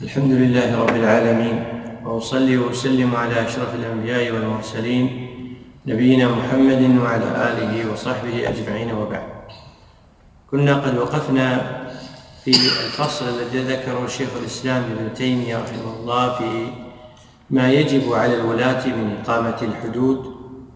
الحمد لله رب العالمين، وأصلي وأسلم على أشرف الأنبياء والمرسلين نبينا محمد وعلى آله وصحبه أجمعين، وبعد. كنا قد وقفنا في الفصل الذي ذكره شيخ الإسلام ابن تيمية رحمه الله في ما يجب على الولاة من إقامة الحدود،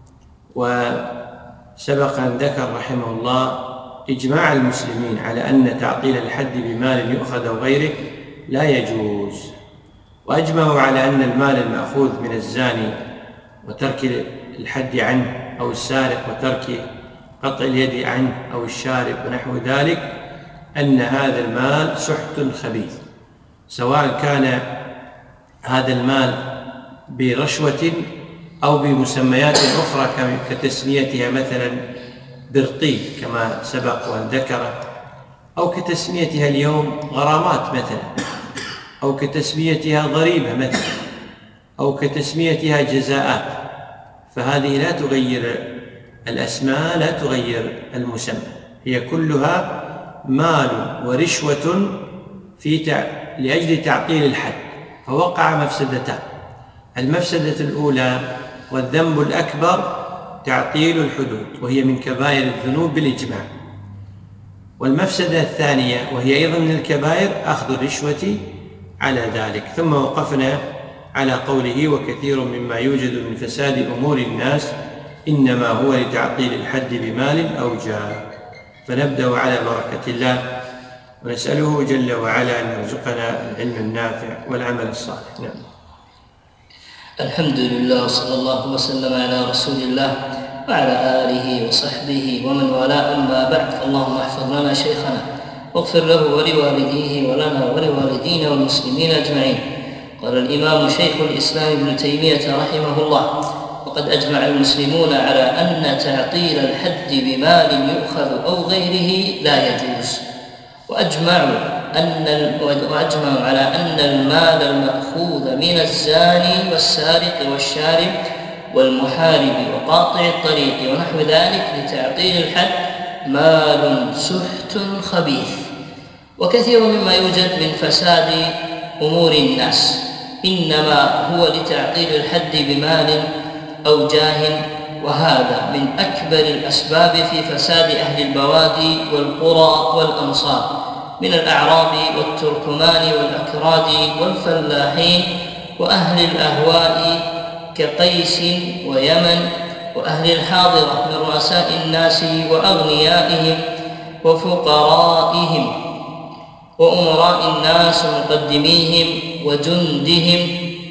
وسبق أن ذكر رحمه الله إجماع المسلمين على أن تعطيل الحد بمال يؤخذ أو غيره لا يجوز، وأجمعوا على أن المال المأخوذ من الزاني وترك الحد عنه، أو السارق وترك قطع اليد عنه، أو الشارب ونحو ذلك، أن هذا المال سحت خبيث، سواء كان هذا المال برشوة أو بمسميات أخرى كتسميتها مثلا برقي كما سبق وأن ذكره، أو كتسميتها اليوم غرامات مثلا، أو كتسميتها ضريبة مثلا، أو كتسميتها جزاءات، فهذه لا تغير الأسماء، لا تغير المسمى، هي كلها مال ورشوة لأجل تعطيل الحد، فوقع مفسدتان: المفسدة الأولى والذنب الأكبر تعطيل الحدود، وهي من كبائر الذنوب بالإجماع، والمفسدة الثانية وهي أيضا من الكبائر أخذ الرشوة على ذلك. ثم وقفنا على قوله: وكثير مما يوجد من فساد أمور الناس إنما هو لتعطيل الحد بمال أو جاه. فنبدأ على بركة الله، ونسأله جل وعلا أن يرزقنا العلم النافع والعمل الصالح. نعم. الحمد لله، وصلى الله وسلم على رسول الله وعلى آله وصحبه ومن والاه، أما بعد. اللهم احفظ لنا شيخنا واغفر له ولوالديه ولنا ولوالدينا والمسلمين أجمعين. قال الإمام شيخ الإسلام ابن تيمية رحمه الله: وقد أجمع المسلمون على أن تعطيل الحد بمال يؤخذ أو غيره لا يجوز، وأجمعوا على أن المال المأخوذ من الزاني والسارق والشارب والمحارب وقاطع الطريق ونحو ذلك لتعطيل الحد مال سحت خبيث. وكثير مما يوجد من فساد أمور الناس إنما هو لتعطيل الحد بمال أو جاه، وهذا من أكبر الأسباب في فساد أهل البوادي والقرى والأمصار من الأعراب والتركمان والأكراد والفلاحين وأهل الأهواء كقيس ويمن، وأهل الحاضرة من رؤساء الناس وأغنيائهم وفقرائهم وأمراء الناس ومقدميهم وجندهم،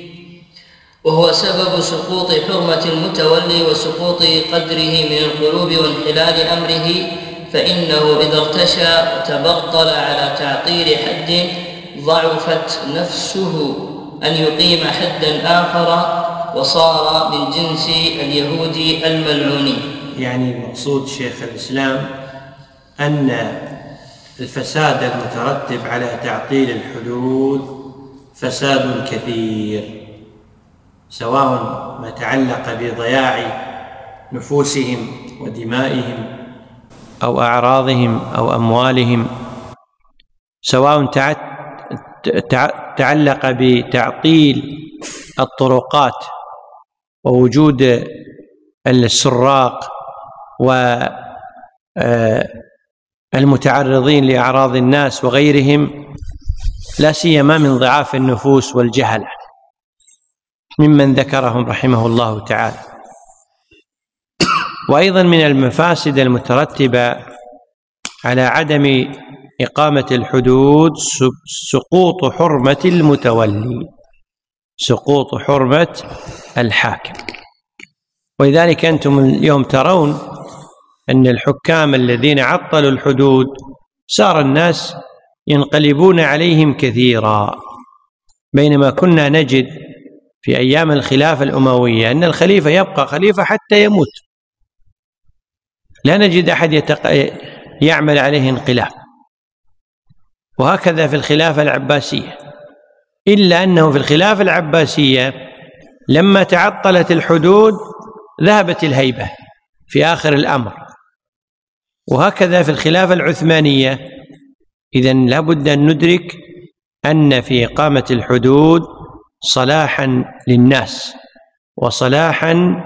وهو سبب سقوط حرمة المتولي وسقوط قدره من القلوب وانحلال أمره، فإنه إذا ارتشى وتبطل على تعطيل حد ضعفت نفسه أن يقيم حدا آخر، وصار من جنس اليهود الملعونين. يعني المقصود شيخ الإسلام أن الفساد المترتب على تعطيل الحدود فساد كثير، سواء ما تعلق بضياع نفوسهم ودمائهم أو أعراضهم أو أموالهم، سواء تعلق بتعطيل الطرقات ووجود السراق والمتعرضين لأعراض الناس وغيرهم، لا سيما من ضعاف النفوس والجهلة ممن ذكرهم رحمه الله تعالى. وأيضا من المفاسد المترتبة على عدم إقامة الحدود سقوط حرمة المتولي، سقوط حرمة الحاكم. ولذلك أنتم اليوم ترون أن الحكام الذين عطلوا الحدود صار الناس ينقلبون عليهم كثيرا، بينما كنا نجد في أيام الخلافة الأموية أن الخليفة يبقى خليفة حتى يموت، لا نجد أحد يعمل عليه انقلاب. وهكذا في الخلافة العباسية، إلا أنه في الخلافة العباسية لما تعطلت الحدود ذهبت الهيبة في آخر الأمر، وهكذا في الخلافة العثمانية. إذن لا بد أن ندرك أن في إقامة الحدود صلاحا للناس وصلاحا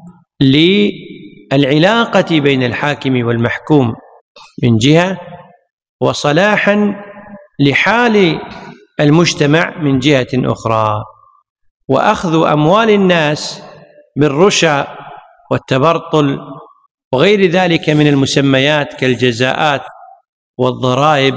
للعلاقة بين الحاكم والمحكوم من جهة، وصلاحا لحال المجتمع من جهة أخرى. وأخذ أموال الناس بالرشا والتبرطل وغير ذلك من المسميات كالجزاءات والضرائب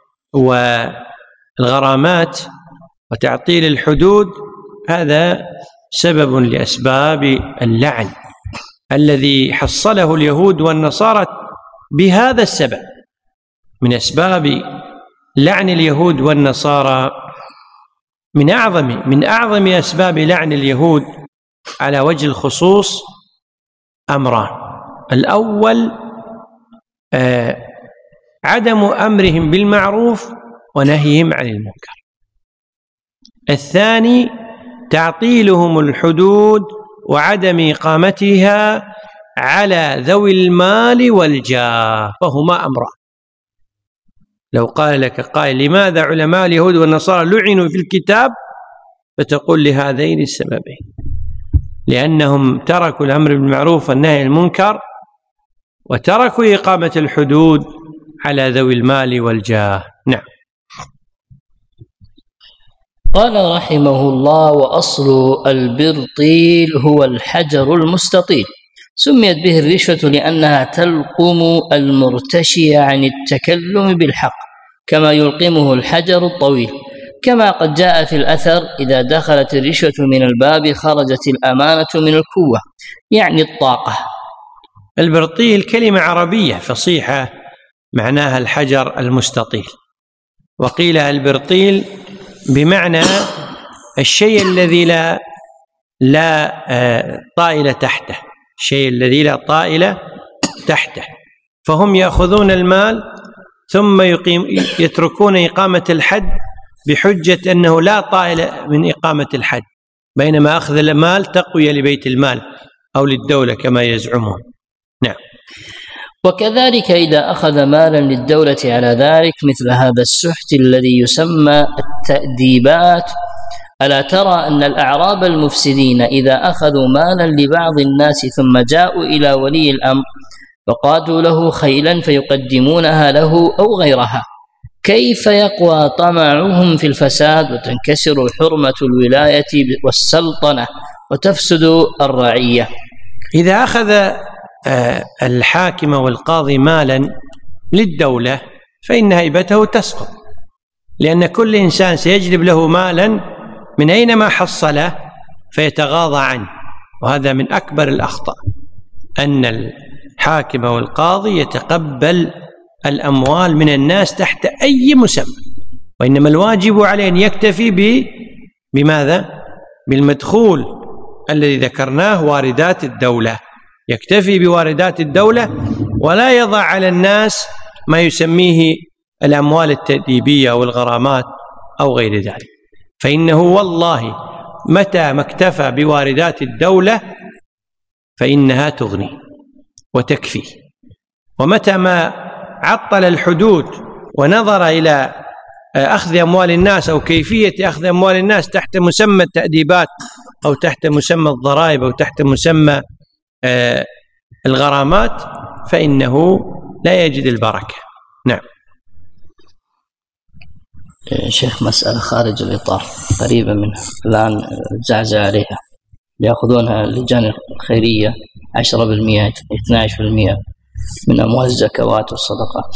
والغرامات وتعطيل الحدود، هذا سبب لأسباب اللعن الذي حصله اليهود والنصارى بهذا السبب. من أسباب لعن اليهود والنصارى من أعظم أسباب لعن اليهود على وجه الخصوص أمران: الأول عدم أمرهم بالمعروف ونهيهم عن المنكر، الثاني تعطيلهم الحدود وعدم إقامتها على ذوي المال والجاه، فهما أمران. لو قال لك قائل لماذا علماء اليهود والنصارى لعنوا في الكتاب، فتقول لهذين السببين: لأنهم تركوا الأمر بالمعروف والنهي عن المنكر، وتركوا إقامة الحدود على ذوي المال والجاه. نعم. قال رحمه الله: وأصل البرطيل هو الحجر المستطيل، سميت به الرشوة لأنها تلقم المرتشي عن التكلم بالحق كما يلقمه الحجر الطويل، كما قد جاء في الأثر: إذا دخلت الرشوة من الباب خرجت الأمانة من الكوة، يعني الطاقة. البرطيل كلمة عربية فصيحة معناها الحجر المستطيل، وقيل البرطيل بمعنى الشيء الذي لا طائل تحته، الشيء الذي لا طائل تحته. فهم يأخذون المال ثم يتركون إقامة الحد بحجة أنه لا طائل من إقامة الحد، بينما أخذ المال تقوية لبيت المال أو للدولة كما يزعمون. نعم. وكذلك إذا أخذ مالا للدولة على ذلك مثل هذا السحت الذي يسمى التأديبات. ألا ترى أن الأعراب المفسدين إذا أخذوا مالا لبعض الناس ثم جاءوا إلى ولي الأمر فقادوا له خيلا فيقدمونها له أو غيرها، كيف يقوى طمعهم في الفساد وتنكسر حرمة الولاية والسلطنة وتفسد الرعية؟ إذا أخذ الحاكم والقاضي مالا للدولة فإن هيبته تسقط، لأن كل إنسان سيجلب له مالا من أينما حصله فيتغاضى عنه، وهذا من أكبر الأخطاء، أن الحاكم والقاضي يتقبل الأموال من الناس تحت أي مسمى، وإنما الواجب عليه أن يكتفي بماذا؟ بالمدخول الذي ذكرناه، واردات الدولة، يكتفي بواردات الدولة ولا يضع على الناس ما يسميه الأموال التأديبية والغرامات أو غير ذلك، فإنه والله متى ما اكتفى بواردات الدولة فإنها تغني وتكفي، ومتى ما عطل الحدود ونظر إلى أخذ أموال الناس أو كيفية أخذ أموال الناس تحت مسمى التأديبات أو تحت مسمى الضرائب أو تحت مسمى الغرامات فإنه لا يجد البركة. نعم. شيخ، مسألة خارج الإطار قريبة منها الآن زعزع عليها، يأخذونها اللجان الخيرية 10% 12% من أموال الزكوات والصدقات.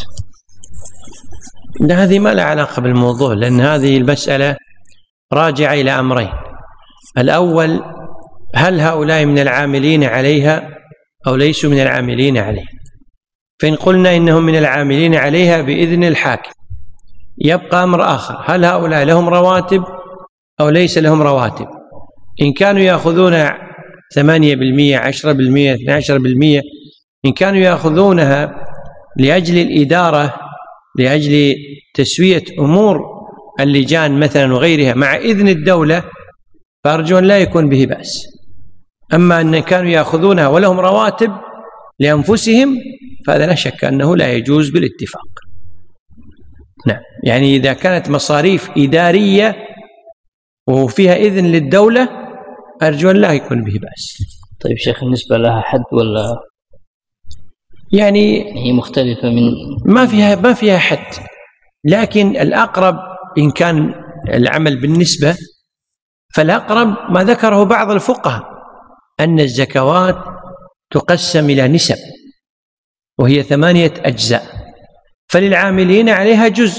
هذه ما لها علاقة بالموضوع، لأن هذه المسألة راجعة إلى أمرين: الأول، هل هؤلاء من العاملين عليها أو ليسوا من العاملين عليها؟ فإن قلنا إنهم من العاملين عليها بإذن الحاكم يبقى أمر آخر: هل هؤلاء لهم رواتب أو ليس لهم رواتب؟ إن كانوا يأخذون 8% 10% 12%، إن كانوا يأخذونها لأجل الإدارة، لأجل تسوية أمور اللجان مثلا وغيرها مع إذن الدولة، فأرجو أن لا يكون به بأس. أما أن كانوا يأخذونها ولهم رواتب لأنفسهم فهذا لا شك أنه لا يجوز بالاتفاق. نعم، يعني إذا كانت مصاريف إدارية وفيها إذن للدولة أرجو أن لا يكون به بأس. طيب شيخ، بالنسبة لها حد ولا يعني هي مختلفة؟ من ما فيها حد، لكن الأقرب إن كان العمل بالنسبة فالأقرب ما ذكره بعض الفقهاء أن الزكوات تقسم إلى نسب وهي 8 أجزاء، فللعاملين عليها جزء،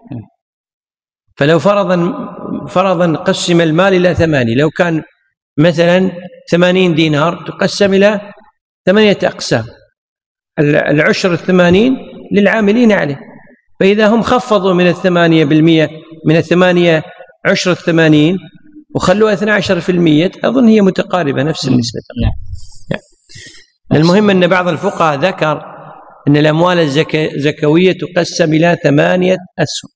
فلو فرضا قسم المال إلى 8، لو كان مثلا 80 دينار تقسم إلى 8 أقسام، العشر 80 للعاملين عليه، فإذا هم خفضوا من 8% من 8 عشر 80 وخلوا 12%، أظن هي متقاربة نفس النسبة. المهم أن بعض الفقهاء ذكر أن الأموال الزكوية تقسم إلى 8 أسهم.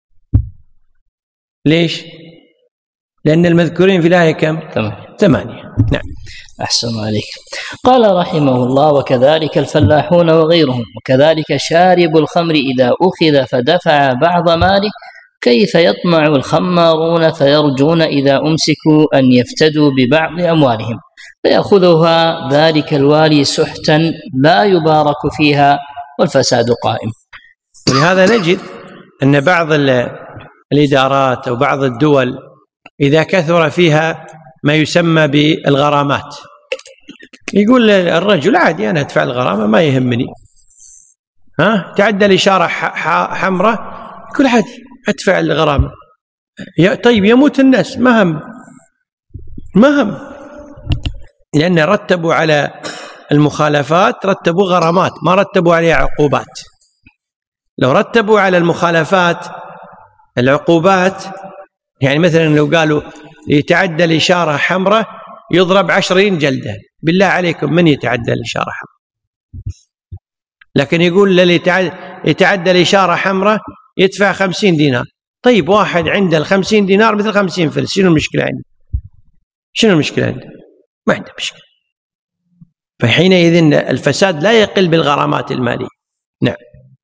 ليش؟ لأن المذكورين في الآية كم؟ 8. نعم. أحسن عليك. قال رحمه الله: وكذلك الفلاحون وغيرهم، وكذلك شارب الخمر إذا أخذ فدفع بعض ماله، كيف يطمع الخمارون فيرجون إذا أمسكوا أن يفتدوا ببعض أموالهم، فيأخذها ذلك الوالي سحتا لا يبارك فيها والفساد قائم. ولهذا نجد أن بعض الإدارات أو بعض الدول إذا كثر فيها ما يسمى بالغرامات، يقول الرجل عادي أنا أدفع الغرامة ما يهمني، تعدى الإشارة حمراء يقول عادي أدفع الغرامة، طيب يموت الناس ما هم، لأن رتبوا على المخالفات رتبوا غرامات، ما رتبوا عليها عقوبات. لو رتبوا على المخالفات العقوبات، يعني مثلا لو قالوا يتعدى الإشارة حمراء يضرب 20 جلدة، بالله عليكم من يتعدى الإشارة حمراء؟ لكن يقول للي يتعدى الإشارة حمراء يدفع 50 دينار. طيب واحد عنده 50 دينار مثل 50 فلس، شنو المشكلة عنده؟ شنو المشكلة عنده؟ ما عنده مشكلة. فحينئذ الفساد لا يقل بالغرامات المالية. نعم.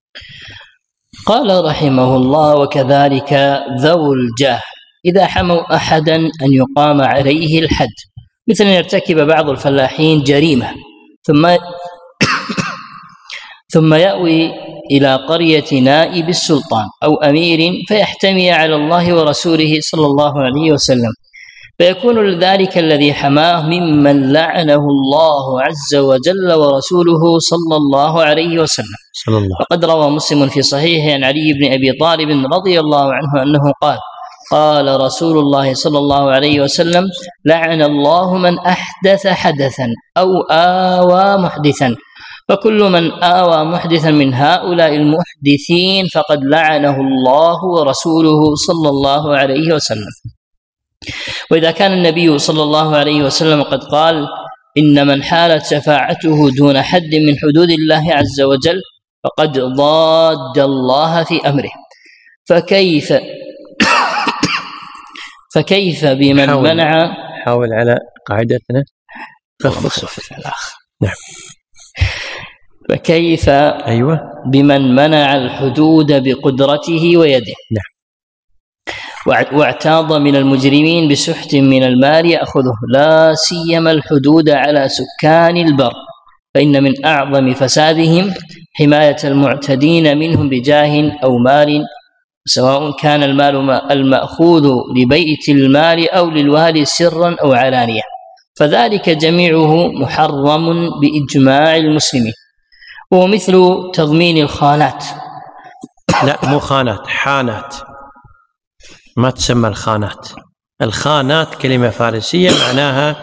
قال رحمه الله: وكذلك ذو الجاه إذا حموا أحدا أن يقام عليه الحد، مثل أن يرتكب بعض الفلاحين جريمة ثم يأوي إلى قرية نائب السلطان أو أمير فيحتمي على الله ورسوله صلى الله عليه وسلم، فيكون ذلك الذي حماه ممن لعنه الله عز وجل ورسوله صلى الله عليه وسلم. وقد روى مسلم في صحيحه عن علي بن أبي طالب رضي الله عنه أنه قال: قال رسول الله صلى الله عليه وسلم: لعن الله من أحدث حدثا أو آوى محدثا، فكل من آوى محدثا من هؤلاء المحدثين فقد لعنه الله ورسوله صلى الله عليه وسلم. وإذا كان النبي صلى الله عليه وسلم قد قال: إن من حالت شفاعته دون حد من حدود الله عز وجل فقد ضاد الله في أمره، فكيف بمن منع. حاول على قاعدتنا. نعم. فكيف بمن منع الحدود بقدرته ويده. نعم. واعتاض من المجرمين بسحت من المال يأخذه، لا سيما الحدود على سكان البر، فإن من أعظم فسادهم حماية المعتدين منهم بجاه أو مال، سواء كان المال المأخوذ لبيت المال أو للوالي سرا أو علانية، فذلك جميعه محرم بإجماع المسلمين. ومثل تضمين الخانات. لا مو خانات، حانات، ما تسمى الخانات. الخانات كلمة فارسية معناها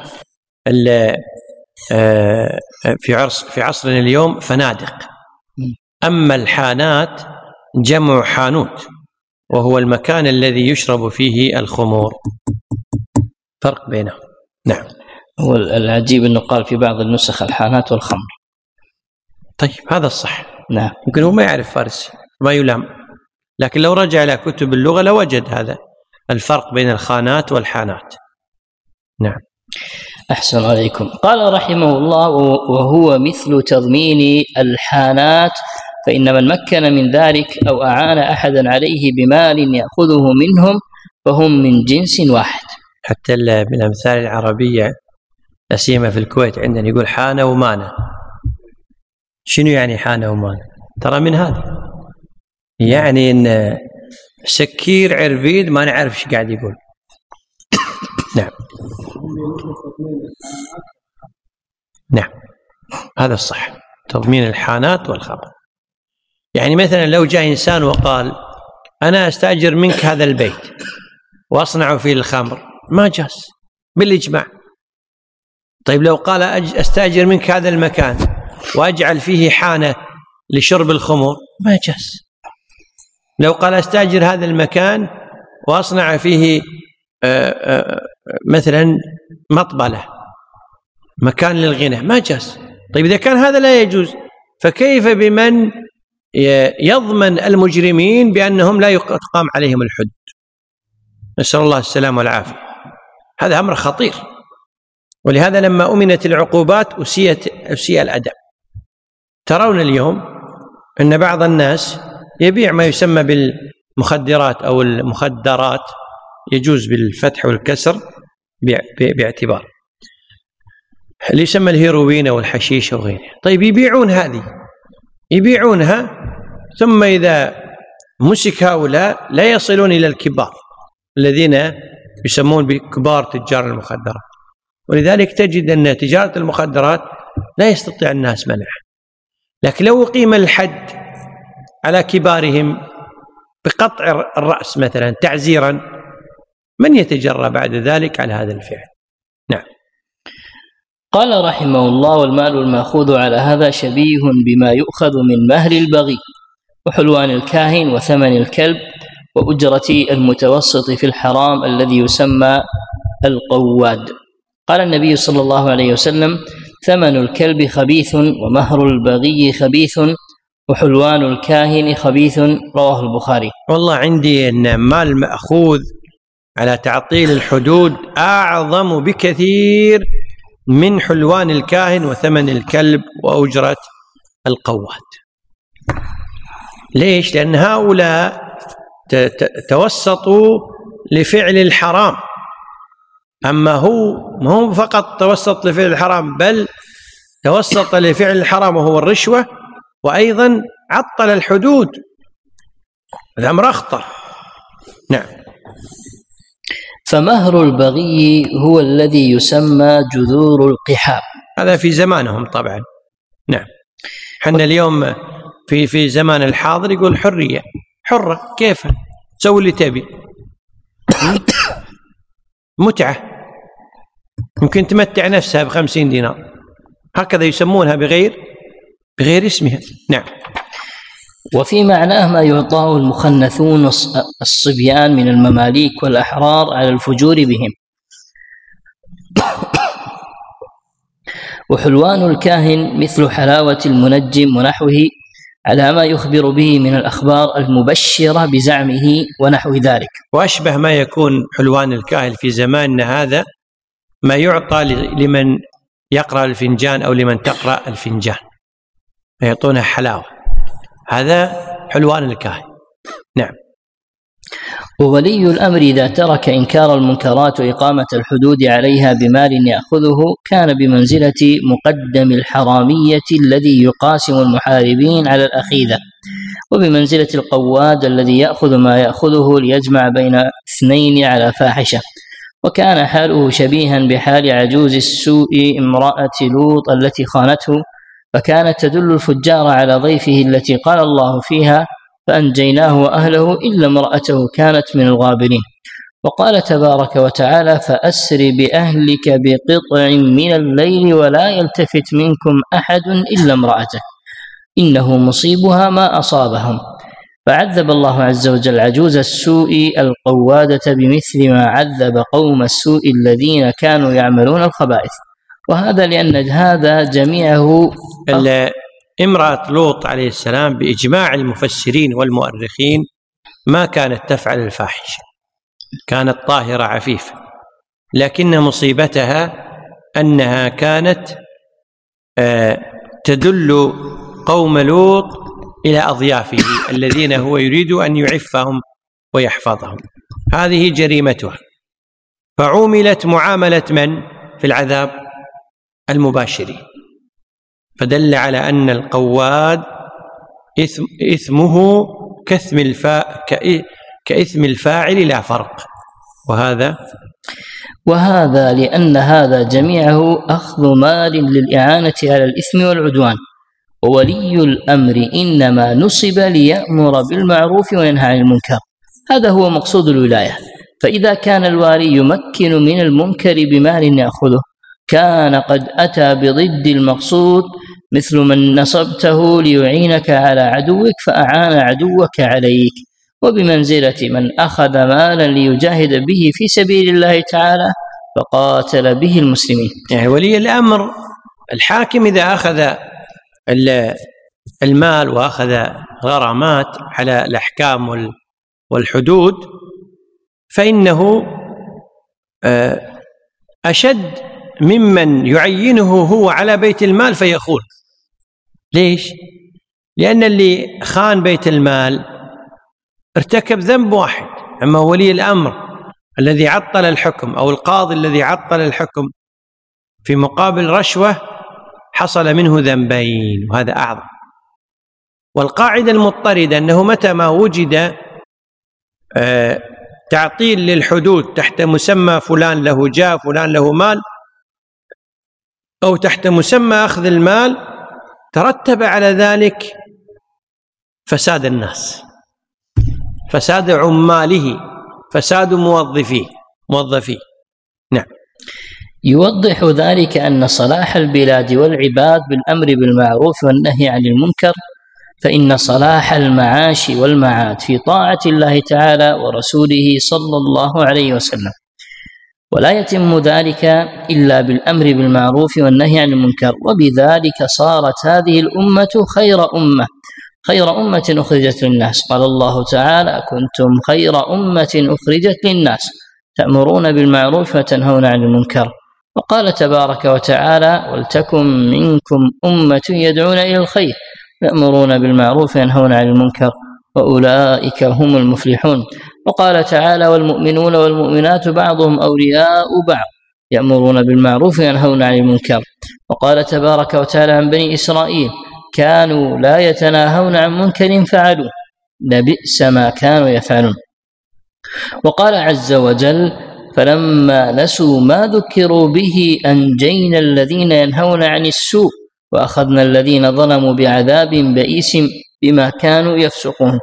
في عصرنا اليوم فنادق، أما الحانات جمع حانوت وهو المكان الذي يشرب فيه الخمور، فرق بينهم. نعم. هو العجيب أنه قال في بعض النسخ الحانات والخمر. طيب هذا الصح. نعم. يمكن هو ما يعرف فارسي ما يلام، لكن لو رجع إلى كتب اللغة لوجد هذا الفرق بين الخانات والحانات. نعم. أحسن عليكم. قال رحمه الله: وهو مثل تضمين الحانات فإن من مكن من ذلك أو أعان أحدا عليه بمال يأخذه منهم فهم من جنس واحد. حتى بالأمثال العربية لا سيما في الكويت عندنا يقول حان ومانع. شنو يعني حان ومانع؟ ترى من هذا يعني إن سكير عربيد ما نعرف ايش قاعد يقول. نعم نعم هذا الصح، تضمين الحانات والخبر. يعني مثلا لو جاء إنسان وقال أنا أستأجر منك هذا البيت وأصنع فيه الخمر، ما جاز بالإجماع. طيب لو قال أستأجر منك هذا المكان وأجعل فيه حانة لشرب الخمر، ما جاز. لو قال أستأجر هذا المكان وأصنع فيه مثلا مطبلة، مكان للغنى، ما جاز. طيب إذا كان هذا لا يجوز، فكيف بمن يضمن المجرمين بأنهم لا يقام عليهم الحدود؟ نسأل الله السلامة والعافية. هذا أمر خطير، ولهذا لما أمنت العقوبات أسيء الأدب. ترون اليوم أن بعض الناس يبيع ما يسمى بالمخدرات أو المخدرات، يجوز بالفتح والكسر باعتبار، اللي يسمى الهيروين أو الحشيش وغيره. طيب يبيعون هذه، يبيعونها، ثم إذا مسك هؤلاء لا يصلون إلى الكبار الذين يسمون بكبار تجار المخدرات. ولذلك تجد أن تجارة المخدرات لا يستطيع الناس منعها. لكن لو أقيم الحد على كبارهم بقطع الرأس مثلا تعزيرا، من يتجرى بعد ذلك على هذا الفعل؟ نعم. قال رحمه الله: والمال المأخوذ على هذا شبيه بما يؤخذ من مهر البغي وحلوان الكاهن وثمن الكلب وأجرة المتوسط في الحرام الذي يسمى القواد. قال النبي صلى الله عليه وسلم: ثمن الكلب خبيث ومهر البغي خبيث وحلوان الكاهن خبيث. رواه البخاري. والله عندي أن مال مأخوذ على تعطيل الحدود أعظم بكثير من حلوان الكاهن وثمن الكلب وأجرة القواد. ليش؟ لأن هؤلاء توسطوا لفعل الحرام، أما هو ما هو فقط توسط لفعل الحرام، بل توسط لفعل الحرام وهو الرشوة، وأيضا عطل الحدود. هذا أمر أخطر. نعم. فمهر البغي هو الذي يسمى جذور القحاب. هذا في زمانهم طبعا. نعم. حنا اليوم في زمان الحاضر يقول حرية، حرة، كيف تسوي اللي تبي، متعة، يمكن تمتع نفسها ب50 دينار، هكذا يسمونها بغير اسمها. نعم. وفي معناه ما يعطاه المخنثون الصبيان من المماليك والأحرار على الفجور بهم. وحلوان الكاهن مثل حلاوة المنجم ونحوه على ما يخبر به من الأخبار المبشرة بزعمه ونحو ذلك. وأشبه ما يكون حلوان الكاهن في زماننا هذا ما يعطى لمن يقرأ الفنجان أو لمن تقرأ الفنجان، يعطونها حلاوة، هذا حلوان الكاهن. نعم. وولي الأمر إذا ترك إنكار المنكرات وإقامة الحدود عليها بمال يأخذه كان بمنزلة مقدم الحرامية الذي يقاسم المحاربين على الأخيذة، وبمنزلة القواد الذي يأخذ ما يأخذه ليجمع بين اثنين على فاحشة. وكان حاله شبيها بحال عجوز السوء امرأة لوط التي خانته، فكانت تدل الفجار على ضيفه التي قال الله فيها: فأنجيناه وأهله إلا امرأته كانت من الغابرين. وقال تبارك وتعالى: فأسر بأهلك بقطع من الليل ولا يلتفت منكم أحد إلا امرأتك إنه مصيبها ما أصابهم. فعذب الله عز وجل عجوز السوء القوادة بمثل ما عذب قوم السوء الذين كانوا يعملون الخبائث. وهذا لأن هذا جميعه امرأة لوط عليه السلام بإجماع المفسرين والمؤرخين ما كانت تفعل الفاحشة، كانت طاهرة عفيفة، لكن مصيبتها أنها كانت تدل قوم لوط إلى أضيافه الذين هو يريد أن يعفهم ويحفظهم. هذه جريمتها. فعوملت معاملة من في العذاب؟ المباشرين. فدل على أن القواد إثمه كإثم الفاعل لا فرق. وهذا لأن هذا جميعه أخذ مال للإعانة على الإثم والعدوان، وولي الأمر إنما نصب ليأمر بالمعروف وينهى عن المنكر، هذا هو مقصود الولاية. فإذا كان الوالي يمكن من المنكر بمال يأخذه كان قد أتى بضد المقصود، مثل من نصبته ليعينك على عدوك فأعان عدوك عليك، وبمنزلة من أخذ مالا ليجاهد به في سبيل الله تعالى فقاتل به المسلمين. يعني ولي الأمر الحاكم إذا أخذ المال وأخذ غرامات على الأحكام والحدود فإنه أشد ممن يعينه هو على بيت المال فيخون. ليش؟ لأن اللي خان بيت المال ارتكب ذنب واحد، أما ولي الأمر الذي عطل الحكم أو القاضي الذي عطل الحكم في مقابل رشوة حصل منه ذنبين، وهذا أعظم. والقاعدة المضطردة أنه متى ما وجد تعطيل للحدود تحت مسمى فلان له جاه فلان له مال، أو تحت مسمى أخذ المال، ترتب على ذلك فساد الناس، فساد عماله، فساد موظفيه. نعم. يوضح ذلك أن صلاح البلاد والعباد بالأمر بالمعروف والنهي عن المنكر، فإن صلاح المعاش والمعاد في طاعة الله تعالى ورسوله صلى الله عليه وسلم، ولا يتم ذلك إلا بالأمر بالمعروف والنهي عن المنكر. وبذلك صارت هذه الأمة خير أمة أخرجت للناس. قال الله تعالى: كنتم خير أمة أخرجت للناس تأمرون بالمعروف وتنهون عن المنكر. وقال تبارك وتعالى: ولتكن منكم أمة يدعون إلى الخير يأمرون بالمعروف وينهون عن المنكر وأولئك هم المفلحون. وقال تعالى: والمؤمنون والمؤمنات بعضهم أولياء بعض يأمرون بالمعروف وينهون عن المنكر. وقال تبارك وتعالى عن بني إسرائيل: كانوا لا يتناهون عن منكر فعلوه لبئس ما كانوا يفعلون. وقال عز وجل: فلما نسوا ما ذكروا به أنجينا الذين ينهون عن السوء وأخذنا الذين ظلموا بعذاب بئيس بما كانوا يفسقون.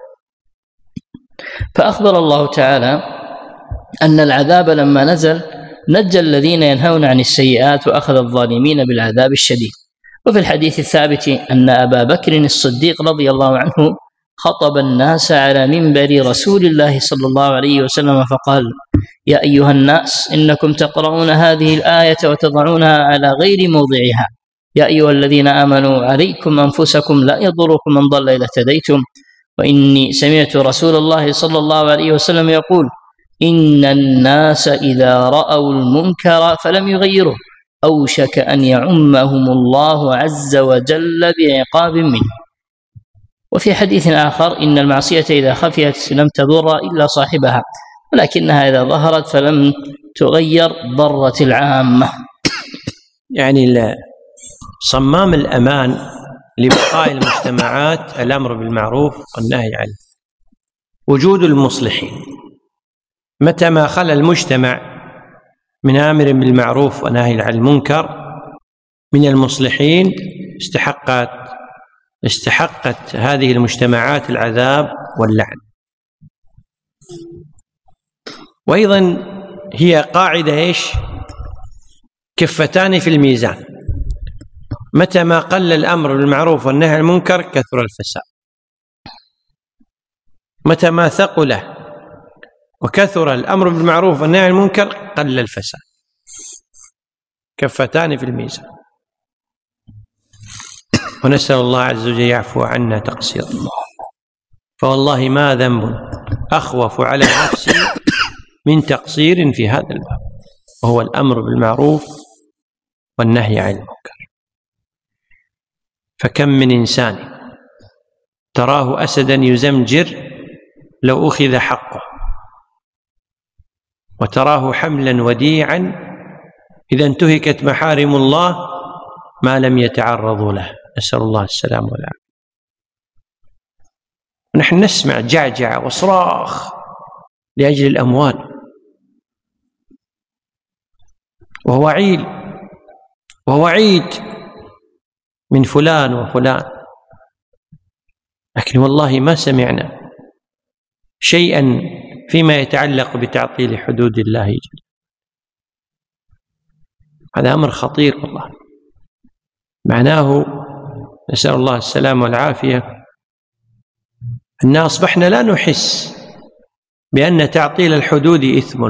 فأخبر الله تعالى أن العذاب لما نزل نجى الذين ينهون عن السيئات وأخذ الظالمين بالعذاب الشديد. وفي الحديث الثابت أن أبا بكر الصديق رضي الله عنه خطب الناس على منبر رسول الله صلى الله عليه وسلم فقال: يا أيها الناس، إنكم تقرؤون هذه الآية وتضعونها على غير موضعها. يا أيها الذين آمنوا عليكم أنفسكم لا يضركم من ضل إذا اهتديتم. وإني سمعت رسول الله صلى الله عليه وسلم يقول: إن الناس إذا رأوا المنكر فلم يغيروه أوشك أن يعمهم الله عز وجل بعقاب منه. وفي حديث آخر: إن المعصية إذا خفيت لم تضر إلا صاحبها، ولكنها إذا ظهرت فلم تغير ضرت العامة. يعني صمام الأمان لبقاء المجتمعات الأمر بالمعروف والنهي عنه، وجود المصلحين. متى ما خلا المجتمع من آمر بالمعروف ونهي عن المنكر من المصلحين استحقت هذه المجتمعات العذاب واللعن. وأيضا هي قاعدة كفتان في الميزان. متى ما قل الأمر بالمعروف والنهي عن المنكر كثر الفساد، متى ما ثقل وكثر الأمر بالمعروف والنهي عن المنكر قل الفساد. كفتان في الميزان. ونسأل الله عز وجل يعفو عنا تقصيرا، فوالله ما ذنب أخوف على نفسي من تقصير في هذا الباب، وهو الأمر بالمعروف والنهي عن المنكر. فكم من إنسان تراه أسدا يزمجر لو أخذ حقه، وتراه حملا وديعا إذا انتهكت محارم الله ما لم يتعرضوا له، نسأل الله السلام والعافية. نحن نسمع جعجعة وصراخ لأجل الأموال، وهو عيل وهو عيد من فلان وفلان، لكن والله ما سمعنا شيئا فيما يتعلق بتعطيل حدود الله جل. هذا أمر خطير والله، معناه نسأل الله السلام والعافية أن أصبحنا لا نحس بأن تعطيل الحدود إثم،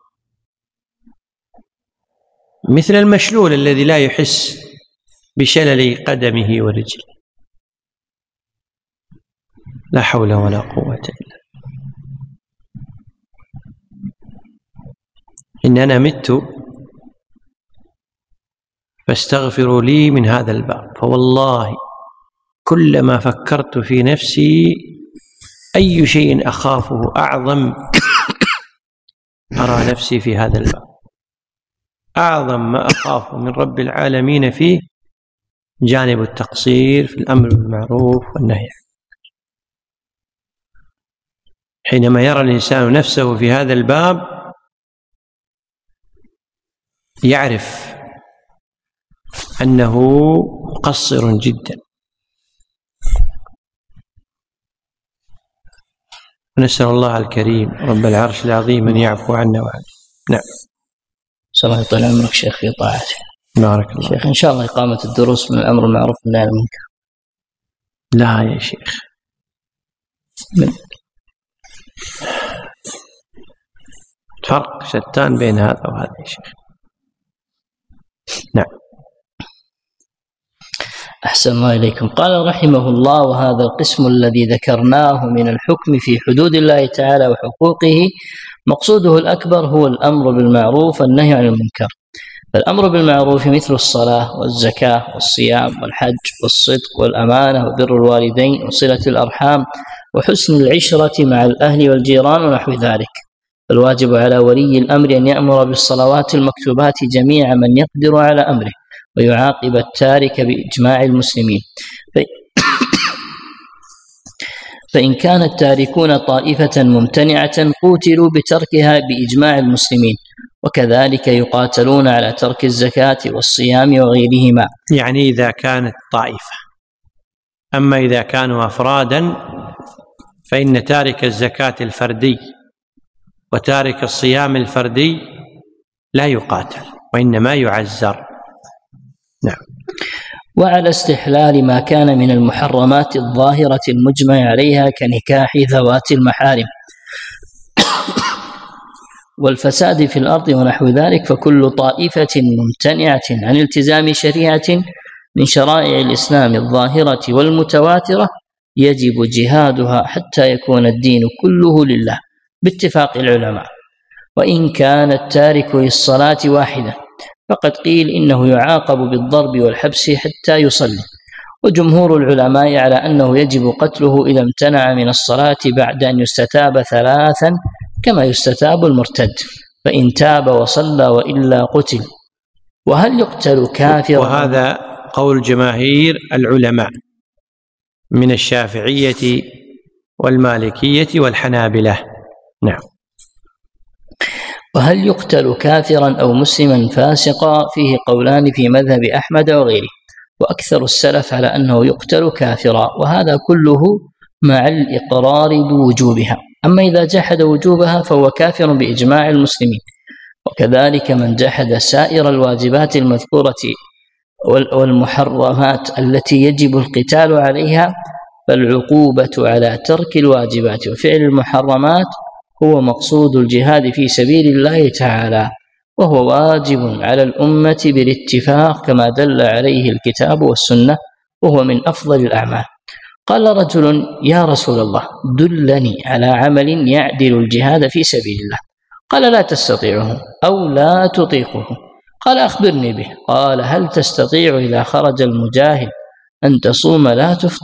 مثل المشلول الذي لا يحس بشلل قدمه ورجله. لا حول ولا قوة إلا إن أنا مت فاستغفروا لي من هذا الباب، فوالله كلما فكرت في نفسي أي شيء أخافه أعظم أرى نفسي في هذا الباب. أعظم ما أخاف من رب العالمين فيه جانب التقصير في الأمر بالمعروف والنهي. حينما يرى الإنسان نفسه في هذا الباب يعرف أنه مقصر جدا. نسأل الله الكريم رب العرش العظيم أن يعفو عنا وعنه. نعم. صلى الله يطول عمرك شيخ في طاعته. بارك الله شيخ، إن شاء الله إقامة الدروس من الأمر المعروف والنهي عن المنكر. لا يا شيخ، فرق شتان بين هذا وهذا يا شيخ. نعم. أحسن الله إليكم. قال رحمه الله: وهذا القسم الذي ذكرناه من الحكم في حدود الله تعالى وحقوقه مقصوده الأكبر هو الأمر بالمعروف والنهي عن المنكر. فالأمر بالمعروف مثل الصلاة والزكاة والصيام والحج والصدق والأمانة وبر الوالدين وصلة الأرحام وحسن العشرة مع الأهل والجيران ونحو ذلك. فالواجب على ولي الأمر أن يأمر بالصلوات المكتوبات جميع من يقدر على أمره، ويعاقب التارك بإجماع المسلمين. فإن كان التاركون طائفة ممتنعة قوتلوا بتركها بإجماع المسلمين، وكذلك يقاتلون على ترك الزكاة والصيام وغيرهما. يعني إذا كانت طائفة، أما إذا كانوا أفرادا فإن تارك الزكاة الفردي وتارك الصيام الفردي لا يقاتل وإنما يعزر. نعم. وعلى استحلال ما كان من المحرمات الظاهرة المجمع عليها كنكاح ذوات المحارم والفساد في الأرض ونحو ذلك، فكل طائفة ممتنعة عن التزام شريعة من شرائع الإسلام الظاهرة والمتواترة يجب جهادها حتى يكون الدين كله لله باتفاق العلماء. وإن كان التارك للصلاة واحدة فقد قيل إنه يعاقب بالضرب والحبس حتى يصلي، وجمهور العلماء على أنه يجب قتله إذا امتنع من الصلاة بعد أن يستتاب 3 كما يستتاب المرتد، فإن تاب وصلى وإلا قتل. وهل يقتل كافرا؟ وهذا قول جماهير العلماء من الشافعية والمالكية والحنابلة. نعم. وهل يقتل كافرا أو مسلما فاسقا؟ فيه قولان في مذهب أحمد وغيره، وأكثر السلف على أنه يقتل كافرا، وهذا كله مع الإقرار بوجوبها. أما إذا جحد وجوبها فهو كافر بإجماع المسلمين. وكذلك من جحد سائر الواجبات المذكورة والمحرمات التي يجب القتال عليها، فالعقوبة على ترك الواجبات وفعل المحرمات هو مقصود الجهاد في سبيل الله تعالى، وهو واجب على الأمة بالاتفاق كما دل عليه الكتاب والسنة، وهو من أفضل الأعمال. قال رجل: يا رسول الله دلني على عمل يعدل الجهاد في سبيل الله. قال: لا تستطيعه أو لا تطيقه. قال: أخبرني به. قال: هل تستطيع إذا خرج المجاهد أن تصوم لا تفطر؟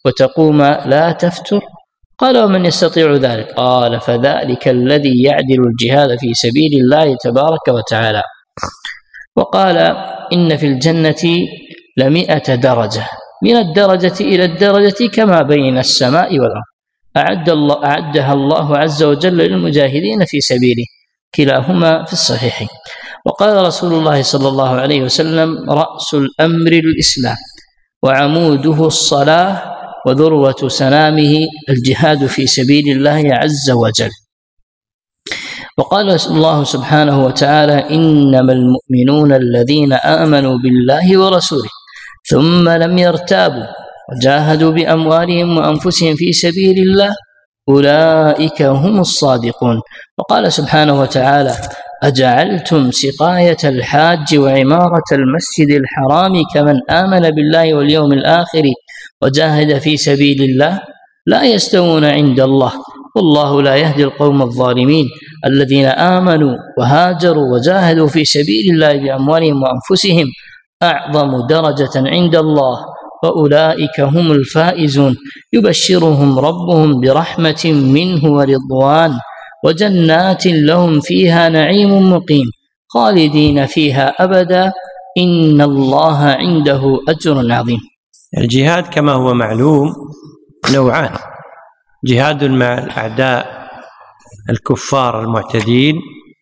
وتقوم لا تفتر؟ قال: ومن يستطيع ذلك؟ قال: فذلك الذي يعدل الجهاد في سبيل الله تبارك وتعالى. وقال: إن في الجنة ل100 درجة، من الدرجة إلى الدرجة كما بين السماء والأرض، أعدها الله عز وجل للمجاهدين في سبيله، كلاهما في الصحيح. وقال رسول الله صلى الله عليه وسلم: رأس الأمر الإسلام، وعموده الصلاة، وذروة سنامه الجهاد في سبيل الله عز وجل. وقال الله سبحانه وتعالى: إنما المؤمنون الذين آمنوا بالله ورسوله ثم لم يرتابوا وجاهدوا بأموالهم وأنفسهم في سبيل الله أولئك هم الصادقون. وقال سبحانه وتعالى: أجعلتم سقاية الحاج وعمارة المسجد الحرام كمن آمن بالله واليوم الآخر وجاهد في سبيل الله لا يستوون عند الله والله لا يهدي القوم الظالمين. الذين آمنوا وهاجروا وجاهدوا في سبيل الله بأموالهم وأنفسهم أعظم درجة عند الله وأولئك هم الفائزون. يبشرهم ربهم برحمة منه ورضوان وجنات لهم فيها نعيم مقيم خالدين فيها أبدا إن الله عنده أجر عظيم. الجهاد كما هو معلوم نوعان: جهاد مع الأعداء الكفار المعتدين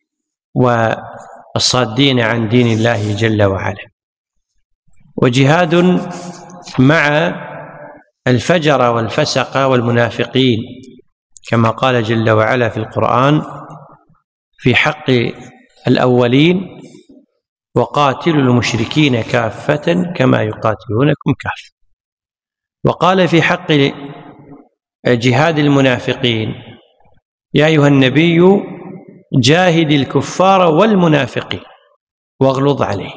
والصادين عن دين الله جل وعلا، وجهاد مع الفجر والفسق والمنافقين، كما قال جل وعلا في القرآن في حق الأولين: وقاتلوا المشركين كافة كما يقاتلونكم كافة. وقال في حق جهاد المنافقين: يا أيها النبي جاهد الكفار والمنافقين واغلظ عليهم.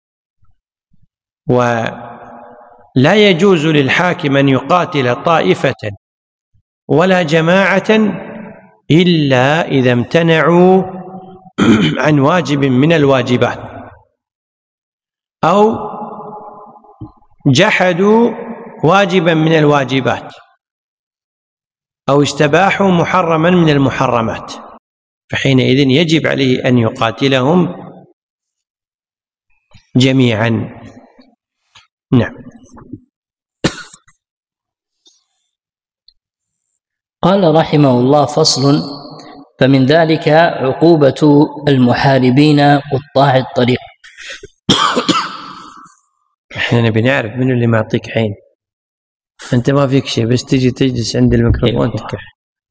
ولا يجوز للحاكم أن يقاتل طائفة ولا جماعة إلا إذا امتنعوا عن واجب من الواجبات أو جحدوا واجبا من الواجبات أو استباحوا محرما من المحرمات، فحينئذ يجب عليه أن يقاتلهم جميعا. نعم. قال رحمه الله: فصل: فمن ذلك عقوبة المحاربين قطاع الطريق. احنا نبي نعرف منو اللي معطيك عين، انت ما فيك شيء بس تجي تجلس عند الميكروفون تكح.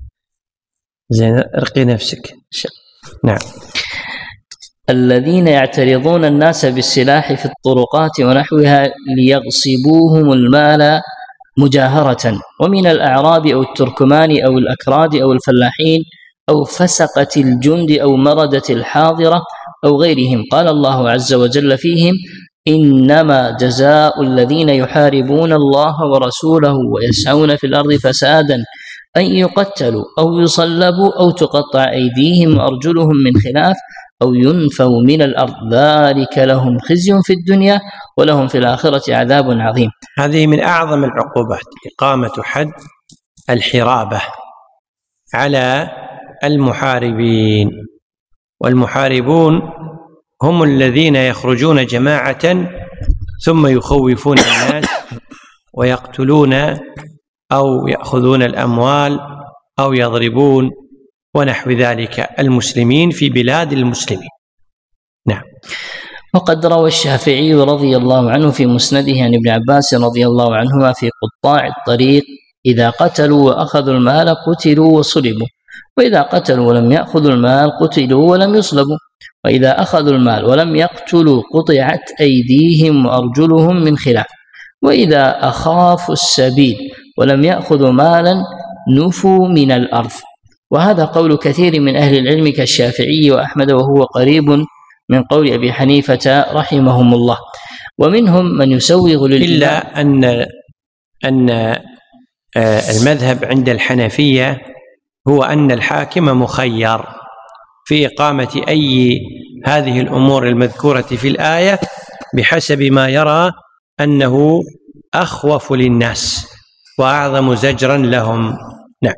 زين، ارقي نفسك. نعم. الذين يعترضون الناس بالسلاح في الطرقات ونحوها ليغصبوهم المال مجاهرة، ومن الأعراب أو التركمان أو الأكراد أو الفلاحين أو فسقة الجند أو مردة الحاضرة أو غيرهم. قال الله عز وجل فيهم: إنما جزاء الذين يحاربون الله ورسوله ويسعون في الأرض فسادا أن يقتلوا أو يصلبوا أو تقطع أيديهم وأرجلهم من خلاف أو ينفوا من الأرض ذلك لهم خزي في الدنيا ولهم في الآخرة عذاب عظيم. هذه من أعظم العقوبات، إقامة حد الحرابة على المحاربين. والمحاربون هم الذين يخرجون جماعة ثم يخوفون الناس ويقتلون أو يأخذون الأموال أو يضربون ونحو ذلك المسلمين في بلاد المسلمين. نعم. وقد روى الشافعي رضي الله عنه في مسنده عن ابن عباس رضي الله عنهما في قطاع الطريق: إذا قتلوا وأخذوا المال قتلوا وصلبوا، وإذا قتلوا ولم يأخذوا المال قتلوا ولم يصلبوا، وإذا أخذوا المال ولم يقتلوا قطعت أيديهم وأرجلهم من خلاف، وإذا أخافوا السبيل ولم يأخذوا مالا نفوا من الأرض. وهذا قول كثير من أهل العلم كالشافعي وأحمد، وهو قريب من قول أبي حنيفة رحمهم الله. ومنهم من يسوغ إلا أن المذهب عند الحنفية هو أن الحاكم مخير في إقامة أي هذه الأمور المذكورة في الآية بحسب ما يرى أنه أخوف للناس وأعظم زجرا لهم. نعم.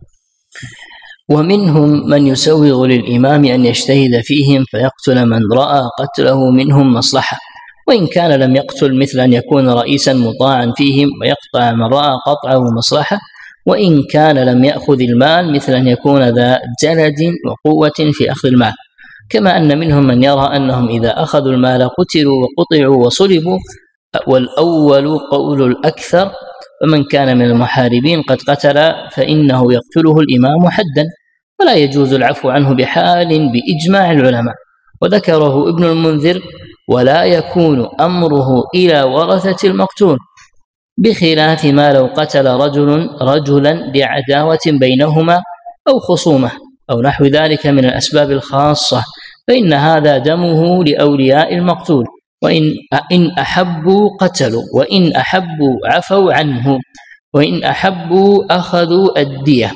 ومنهم من يسوغ للإمام أن يجتهد فيهم فيقتل من رأى قتله منهم مصلحة، وإن كان لم يقتل، مثل أن يكون رئيسا مطاعا فيهم ويقطع من رأى قطعه مصلحة، وإن كان لم يأخذ المال، مثل أن يكون ذا جلد وقوة في أخذ المال. كما أن منهم من يرى أنهم إذا أخذوا المال قتلوا وقطعوا وصلبوا، والأول قول الأكثر. فمن كان من المحاربين قد قتل فإنه يقتله الإمام حدا، ولا يجوز العفو عنه بحال بإجماع العلماء. وذكره ابن المنذر: ولا يكون أمره إلى ورثة المقتول، بخلاف ما لو قتل رجلا لعداوة بينهما أو خصومة أو نحو ذلك من الأسباب الخاصة، فإن هذا دمه لأولياء المقتول، وإن أحبوا قتلوا، وإن أحبوا عفوا عنه، وإن أحبوا أخذوا الدية،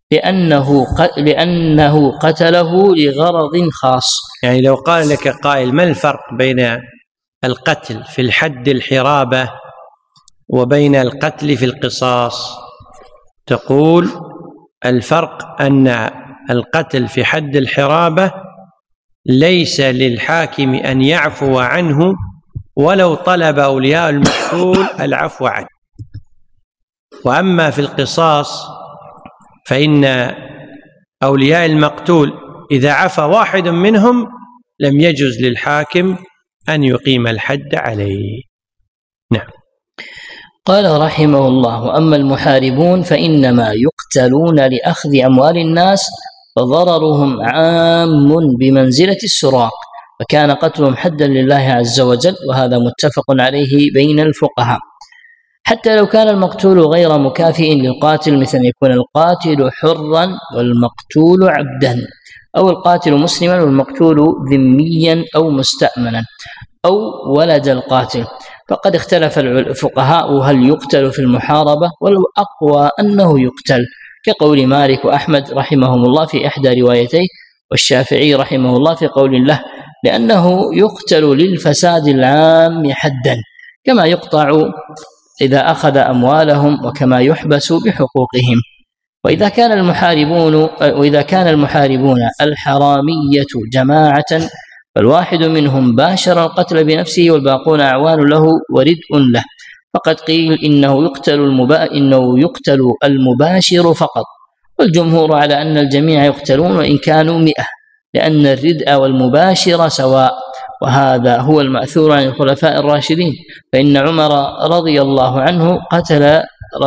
لأنه قتله لغرض خاص. يعني لو قال لك قائل: ما الفرق بين القتل في الحد الحرابة وبين القتل في القصاص؟ تقول: الفرق أن القتل في حد الحرابة ليس للحاكم أن يعفو عنه ولو طلب أولياء المقتول العفو عنه، وأما في القصاص فإن أولياء المقتول إذا عفى واحد منهم لم يجوز للحاكم أن يقيم الحد عليه. نعم. قال رحمه الله: وأما المحاربون فإنما يقتلون لأخذ أموال الناس، فضررهم عام بمنزلة السراق، فكان قتلهم حدا لله عز وجل، وهذا متفق عليه بين الفقهاء. حتى لو كان المقتول غير مكافئ للقاتل، مثل يكون القاتل حرا والمقتول عبدا، أو القاتل مسلما والمقتول ذميا أو مستأمنا، أو ولد القاتل، فقد اختلف الفقهاء هل يقتل في المحاربة، والأقوى أنه يقتل، كقول مالك وأحمد رحمهم الله في إحدى روايتيه، والشافعي رحمه الله في قول الله، لأنه يقتل للفساد العام حدا، كما يقطع إذا أخذ أموالهم، وكما يحبس بحقوقهم. وإذا كان المحاربون الحرامية جماعة، فالواحد منهم باشر القتل بنفسه والباقون أعوان له وردء له، فقد قيل إنه يقتل المباشر فقط، والجمهور على أن الجميع يقتلون وإن كانوا 100، لأن الردء والمباشر سواء، وهذا هو المأثور عن الخلفاء الراشدين. فإن عمر رضي الله عنه قتل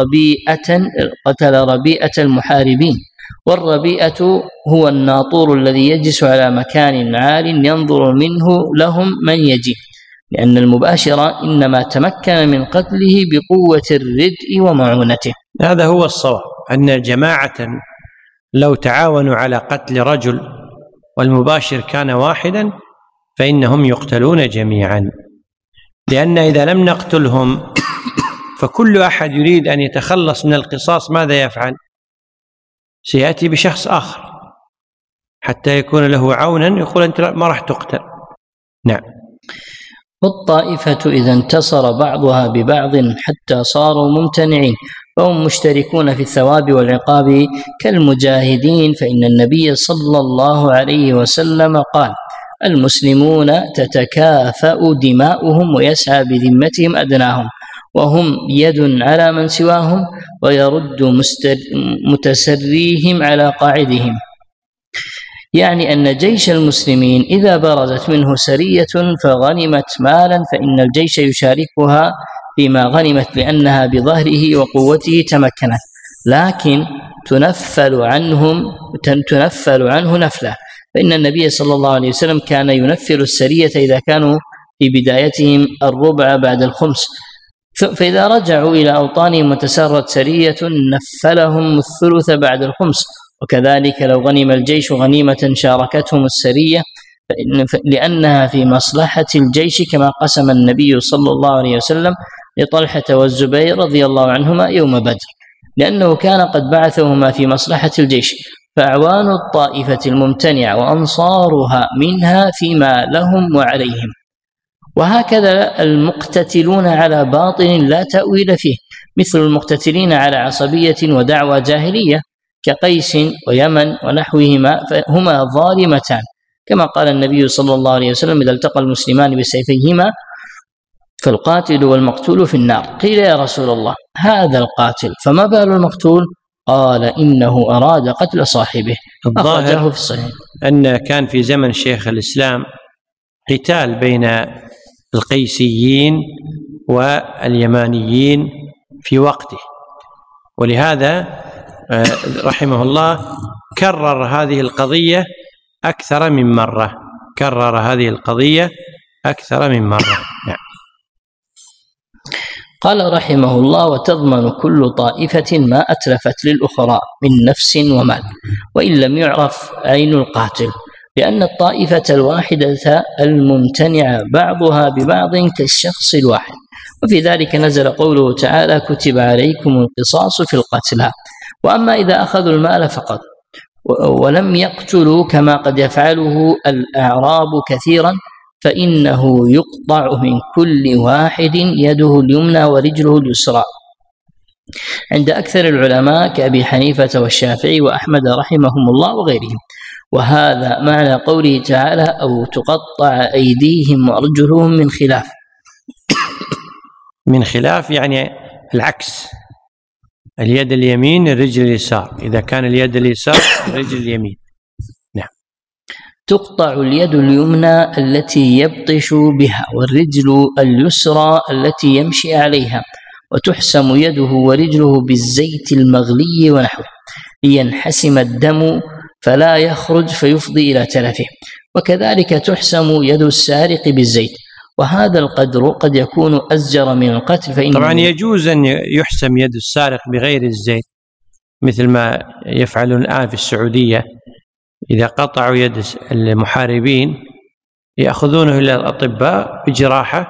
ربيئة المحاربين، والربيئة هو الناطور الذي يجلس على مكان عال ينظر منه لهم من يجي، لأن المباشر إنما تمكن من قتله بقوة الردء ومعونته. هذا هو الصواب، أن جماعة لو تعاونوا على قتل رجل والمباشر كان واحدا فإنهم يقتلون جميعا، لأن إذا لم نقتلهم فكل أحد يريد أن يتخلص من القصاص ماذا يفعل؟ سيأتي بشخص آخر حتى يكون له عونا، يقول أنت ما راح تقتل. نعم. والطائفة إذا انتصر بعضها ببعض حتى صاروا ممتنعين فهم مشتركون في الثواب والعقاب كالمجاهدين، فإن النبي صلى الله عليه وسلم قال: المسلمون تتكافأ دماؤهم ويسعى بذمتهم أدناهم، وهم يد على من سواهم ويرد متسريهم على قاعدهم. يعني أن جيش المسلمين إذا برزت منه سرية فغنمت مالا فإن الجيش يشاركها فيما غنمت، لأنها بظهره وقوته تمكنت، لكن تنفل عنه نفله، فإن النبي صلى الله عليه وسلم كان ينفل السرية إذا كانوا في بدايتهم الربع بعد الخمس، فإذا رجعوا إلى أوطانهم وتسارت سرية نفلهم الثلث بعد الخمس. وكذلك لو غنم الجيش غنيمة شاركتهم السرية لأنها في مصلحة الجيش، كما قسم النبي صلى الله عليه وسلم لطلحة والزبير رضي الله عنهما يوم بدر، لأنه كان قد بعثهما في مصلحة الجيش، فأعوان الطائفة الممتنعة وأنصارها منها فيما لهم وعليهم. وهكذا المقتتلون على باطل لا تأويل فيه، مثل المقتتلين على عصبية ودعوى جاهلية كقيس ويمن ونحوهما، فهما ظالمتان، كما قال النبي صلى الله عليه وسلم: إذا التقى المسلمان بسيفيهما فالقاتل والمقتول في النار. قيل: يا رسول الله، هذا القاتل، فما بال المقتول؟ قال: إنه أراد قتل صاحبه. الظاهر في الصحيح أن كان في زمن شيخ الإسلام قتال بين القيسيين واليمانيين في وقته، ولهذا رحمه الله كرر هذه القضية أكثر من مرة، نعم. قال رحمه الله: وتضمن كل طائفة ما أتلفت للأخرى من نفس ومال، وإن لم يعرف عين القاتل، لأن الطائفة الواحدة الممتنعة بعضها ببعض كالشخص الواحد. وفي ذلك نزل قوله تعالى: كتب عليكم القصاص في القتلى. وأما إذا أخذوا المال فقط ولم يقتلوا كما قد يفعله الأعراب كثيرا، فإنه يقطع من كل واحد يده اليمنى ورجله اليسرى عند أكثر العلماء كأبي حنيفة والشافعي وأحمد رحمهم الله وغيرهم. وهذا معنى قوله تعالى: أو تقطع أيديهم وأرجلهم من خلاف يعني العكس، اليد اليمين الرجل اليسار، إذا كان اليد اليسار الرجل اليمين. نعم. تقطع اليد اليمنى التي يبطش بها، والرجل اليسرى التي يمشي عليها، وتحسم يده ورجله بالزيت المغلي ونحوه لينحسم الدم فلا يخرج فيفضي إلى تلفه. وكذلك تحسم يد السارق بالزيت، وهذا القدر قد يكون أزجر من القتل. فإن طبعا يجوز أن يحسم يد السارق بغير الزيت، مثل ما يفعلون الآن في السعودية، إذا قطعوا يد المحاربين يأخذونه إلى الأطباء بجراحة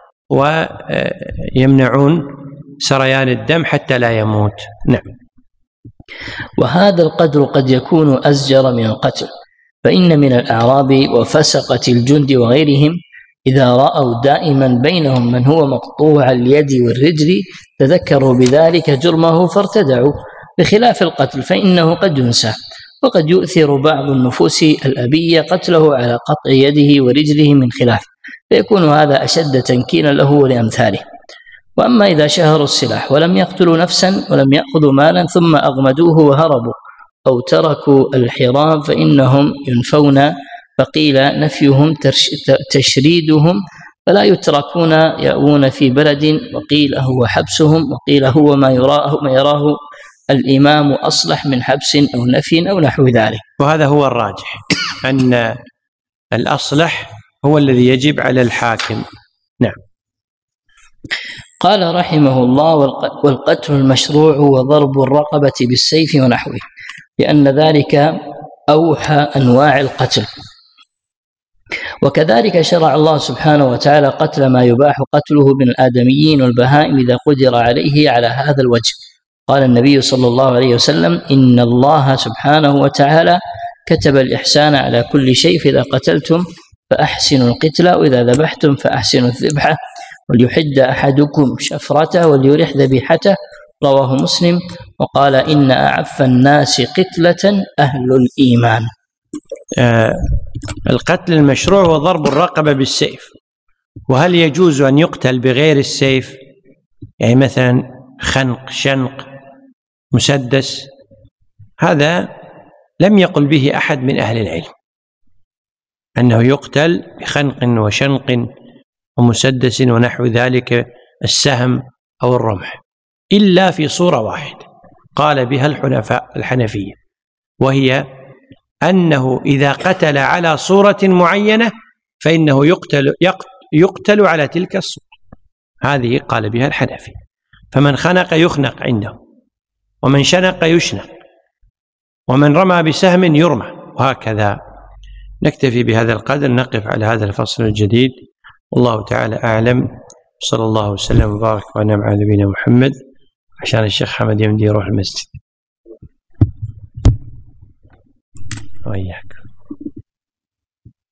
ويمنعون سريان الدم حتى لا يموت. نعم. وهذا القدر قد يكون أزجر من القتل، فإن من الأعراب وفسقة الجند وغيرهم إذا رأوا دائما بينهم من هو مقطوع اليد والرجل تذكروا بذلك جرمه فارتدعوا، بخلاف القتل فإنه قد ينسى، وقد يؤثر بعض النفوس الأبية قتله على قطع يده ورجله من خلاف، فيكون هذا أشد تنكيلا له ولأمثاله. وأما إذا شهروا السلاح ولم يقتلوا نفسا ولم يأخذوا مالا ثم أغمدوه وهربوا أو تركوا الحرام فإنهم ينفون، فقيل نفيهم تشريدهم فلا يتركون يأوون في بلد، وقيل هو حبسهم، وقيل هو ما يراه الإمام أصلح من حبس أو نفي أو نحو ذلك. وهذا هو الراجح، أن الأصلح هو الذي يجب على الحاكم. نعم. قال رحمه الله: والقتل المشروع وضرب الرقبة بالسيف ونحوه، لأن ذلك أوحى أنواع القتل. وكذلك شرع الله سبحانه وتعالى قتل ما يباح قتله من الآدميين والبهائم إذا قدر عليه على هذا الوجه. قال النبي صلى الله عليه وسلم: إن الله سبحانه وتعالى كتب الإحسان على كل شيء، فإذا قتلتم فأحسنوا القتل، وإذا ذبحتم فأحسنوا الذبحة، وليحد أحدكم شفرته وليرح ذبيحته، رواه مسلم. وقال: إن أعف الناس قتلة أهل الإيمان. القتل المشروع هو ضرب الرقبة بالسيف. وهل يجوز أن يقتل بغير السيف؟ يعني مثلا خنق، شنق، مسدس، هذا لم يقل به أحد من أهل العلم أنه يقتل بخنق وشنق ومسدس ونحو ذلك، السهم أو الرمح، إلا في صورة واحدة قال بها الحنفية، وهي أنه إذا قتل على صورة معينة فإنه يقتل على تلك الصورة، هذه قال بها الحنفية. فمن خنق يخنق عنده، ومن شنق يشنق، ومن رمى بسهم يرمى، وهكذا. نكتفي بهذا القدر، نقف على هذا الفصل الجديد، والله تعالى أعلم. صلى الله وسلم وبارك وأنعم على نبينا محمد. عشان الشيخ حمد يمدي يروح المسجد. وإياك.